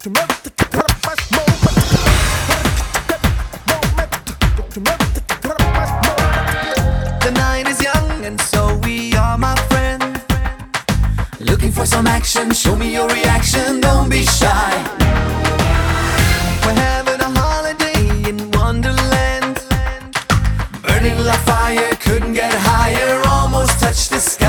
The night is young and so we are, my friend. Looking for some action, show me your reaction, don't be shy. We're having a holiday in Wonderland. Burning like fire, couldn't get higher, almost touched the sky.